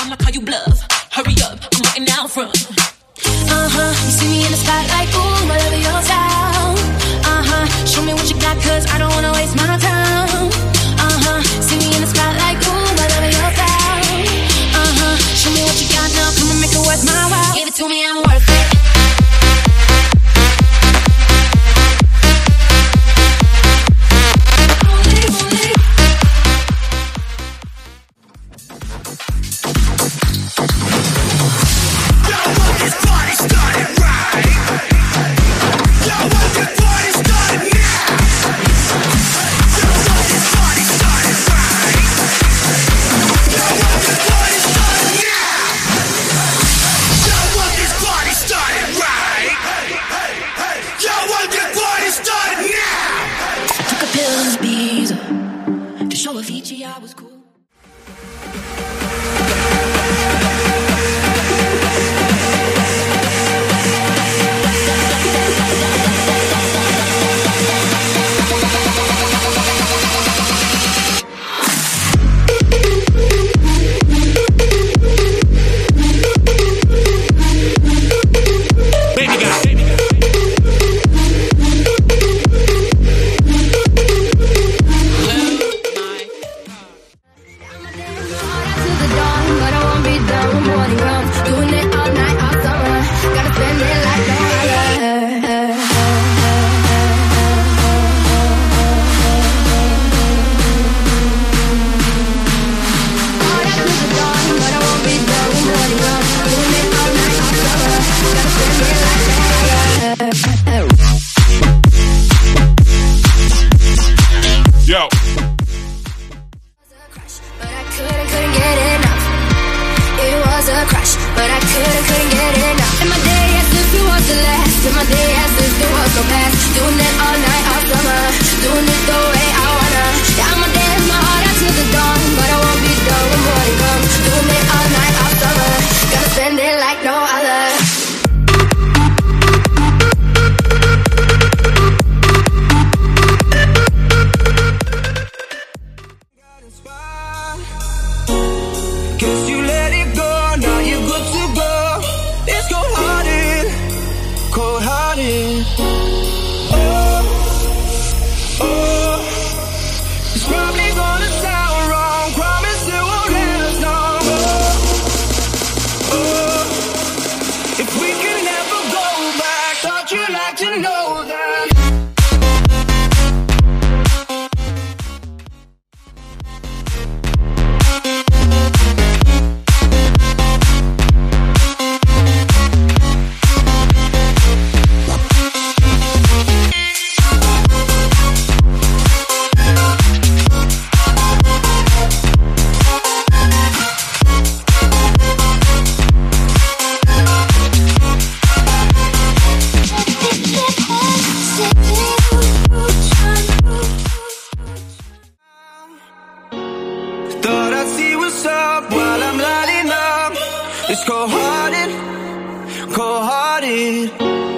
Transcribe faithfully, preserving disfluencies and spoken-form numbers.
I'ma call you bluff. Hurry up, I'm waiting out front. Uh-huh, you see me in the spotlight, ooh, whatever your style. Uh-huh, show me what you got, cause I don't wanna waste my time. Uh-huh, see me in the spotlight, ooh, whatever your style. Uh-huh, show me what you got now, come and make it worth my while. Give it to me, I'm worth it. Avicii, I was cool. Yo. But I couldn't, couldn't get enough. It was a crush, but I couldn't, couldn't get enough. And my day as if it was the last, and my day as if it was so fast. Doing it all night, all summer, doing it the way I wanna. Yeah, I'ma dance my heart out till the dawn, but I won't be done when morning comes. Doing it all night, all summer, gonna spend it like no other. Guess you let it go, now you're good to go. It's cold-hearted, cold-hearted. Oh, oh, it's probably gonna sound wrong. Promise it won't last long. Oh, oh, if we can never go back, thought you'd like to know that. Thought I'd see what's up while I'm lighting up. It's cold-hearted, cold-hearted.